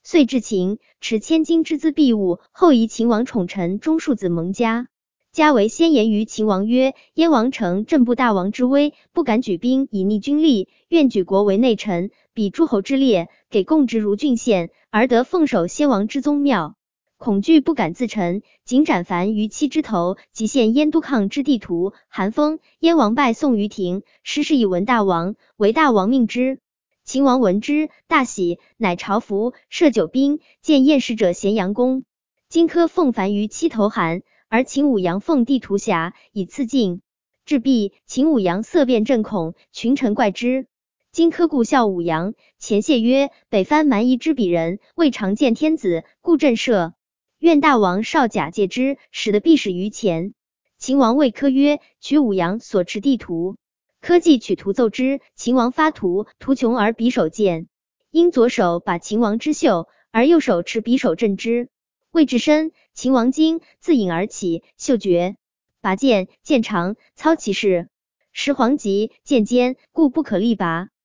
遂至秦，持千金之资庇物，后夷秦王宠臣中庶子蒙嘉。嘉为先言于秦王曰：燕王乘朕不大王之威，不敢举兵以逆君力，愿举国为内臣，比诸侯之列，给贡职如郡县，而得奉守先王之宗庙。恐惧不敢自陈，仅斩樊于妻之头，即献燕都抗之地图。韩风，燕王拜宋于庭，师事以文大王，为大王命之。秦王闻之，大喜，乃朝服，设酒宾，见宴使者咸阳宫。荆轲奉樊于妻头韩，而秦舞阳奉地图峡，以赐晋。至毕，秦舞阳色变震恐，群臣怪之。荆轲故笑舞阳，前谢曰：北藩蛮夷之鄙人，未尝见天子，故震慑。愿大王少假借之，使得必使于前。秦王谓轲曰：取舞阳所持地图。轲既取图奏之，秦王发图，图穷而匕首见，因左手把秦王之袖，而右手持匕首镇之。未至身，秦王惊，自引而起，袖绝，拔剑，剑长，操其势。时黄急，剑坚，故不可力拔。